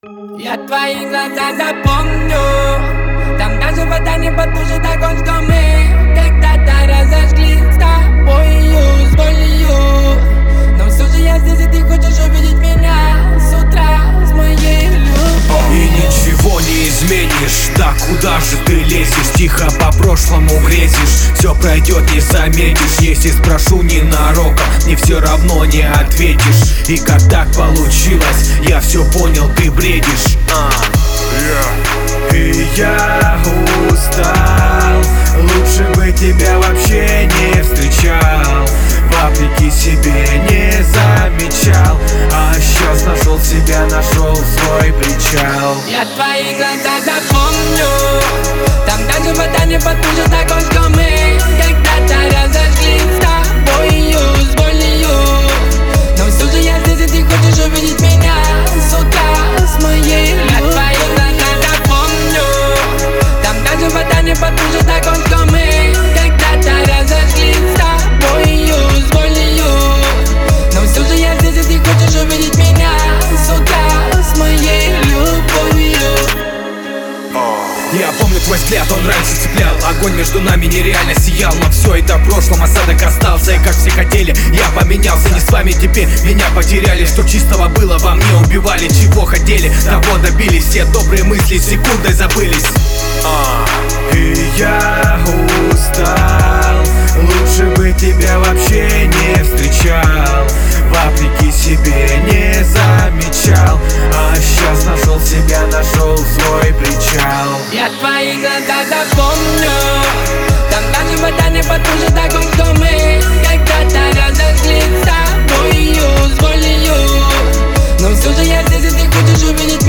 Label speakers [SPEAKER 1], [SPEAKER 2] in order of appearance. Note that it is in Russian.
[SPEAKER 1] Я твои глаза запомню. Там даже вода не потушит огонь, что мы когда-то разожгли с тобою, с болью. Но все же я здесь, и ты хочешь увидеть меня с утра, с моей любовью.
[SPEAKER 2] И ничего не изменишь, да куда же ты лезешь? Тихо по прошлому грезишь, все пройдет, не заметишь. Если спрошу ненароком, мне все равно не ответишь. И как так получилось, я все понял, ты бредишь. И я устал, лучше бы тебя вообще не встречал, вопреки себе не замечал, а сейчас нашел себя, нашел свой причал.
[SPEAKER 1] Я твои глаза запомню. Там даже вода не потушит огонь, что мы когда-то разожгли с тобою, с болью. Но все же я здесь, и ты хочешь увидеть меня с утра, с моей любовью. Я твои глаза запомню. Там даже вода не потушит огонь, что мы когда-то разожгли с тобою, с болью. Но все же я здесь, и ты хочешь увидеть меня с утра, с моей любовью.
[SPEAKER 2] Я помню твой взгляд, он раньше цеплял. Огонь между нами нереально сиял. Но все это в прошлом, осадок остался. И как все хотели, я поменялся. Не с вами теперь, меня потеряли. Что чистого было во мне, убивали. Чего хотели, того добились. Все добрые мысли секундой забылись. И я устал, лучше бы тебя вообще не встречал, вопреки себе не замечал, а сейчас нашел себя, нашел свой причал.
[SPEAKER 1] Я твои глаза запомню. Там даже вода не потушит огонь, что мы когда-то разожгли с тобою, с болью. Но все же я здесь, и ты хочешь увидеть